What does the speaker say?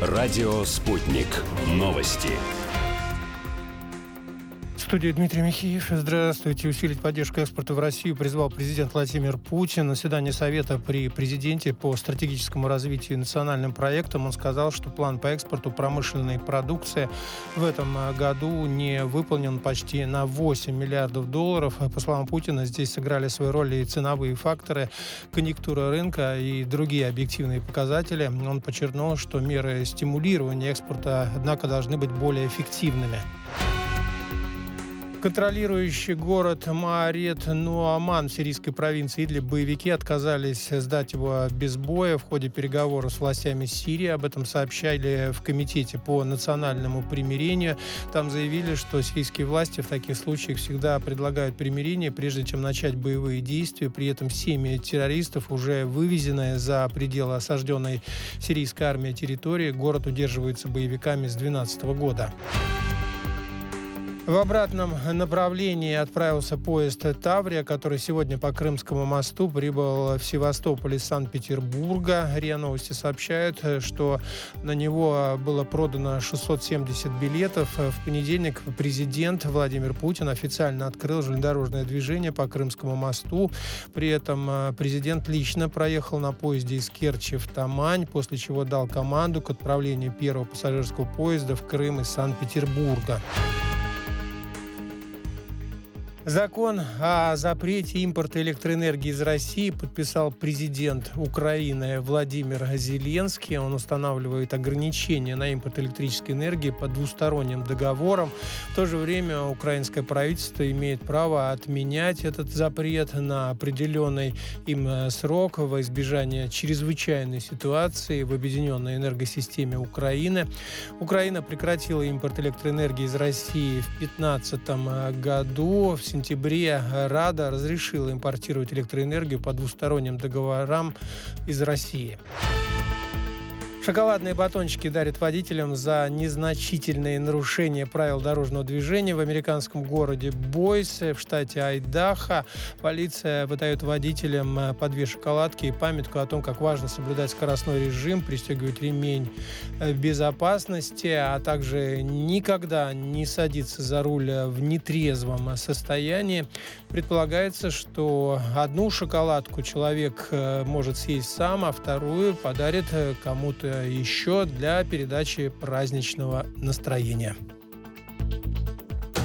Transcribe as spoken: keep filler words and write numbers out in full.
Радио «Спутник». Новости. В студии Дмитрий Михеев. Здравствуйте. Усилить поддержку экспорта в Россию призвал президент Владимир Путин. На заседании Совета при президенте по стратегическому развитию и национальным проектам он сказал, что план по экспорту промышленной продукции в этом году не выполнен почти на восемь миллиардов долларов. По словам Путина, здесь сыграли свою роль и ценовые факторы, конъюнктура рынка и другие объективные показатели. Он подчеркнул, что меры стимулирования экспорта, однако, должны быть более эффективными. Контролирующий город Маарет-Нуаман в сирийской провинции Идлиб боевики отказались сдать его без боя в ходе переговоров с властями Сирии. Об этом сообщали в Комитете по национальному примирению. Там заявили, что сирийские власти в таких случаях всегда предлагают примирение, прежде чем начать боевые действия. При этом семьи террористов уже вывезены за пределы осажденной сирийской армией территории. Город удерживается боевиками с две тысячи двенадцатого года. В обратном направлении отправился поезд «Таврия», который сегодня по Крымскому мосту прибыл в Севастополь из Санкт-Петербурга. РИА Новости сообщают, что на него было продано шестьсот семьдесят билетов. В понедельник президент Владимир Путин официально открыл железнодорожное движение по Крымскому мосту. При этом президент лично проехал на поезде из Керчи в Тамань, после чего дал команду к отправлению первого пассажирского поезда в Крым из Санкт-Петербурга. Закон о запрете импорта электроэнергии из России подписал президент Украины Владимир Зеленский. Он устанавливает ограничения на импорт электрической энергии по двусторонним договорам. В то же время украинское правительство имеет право отменять этот запрет на определенный им срок во избежание чрезвычайной ситуации в объединенной энергосистеме Украины. Украина прекратила импорт электроэнергии из России в две тысячи пятнадцатом году. В сентябре Рада разрешила импортировать электроэнергию по двусторонним договорам из России. Шоколадные батончики дарят водителям за незначительные нарушения правил дорожного движения в американском городе Бойсе в штате Айдахо. Полиция выдает водителям по две шоколадки и памятку о том, как важно соблюдать скоростной режим, пристегивать ремень безопасности, а также никогда не садиться за руль в нетрезвом состоянии. Предполагается, что одну шоколадку человек может съесть сам, а вторую подарит кому-то еще для передачи праздничного настроения.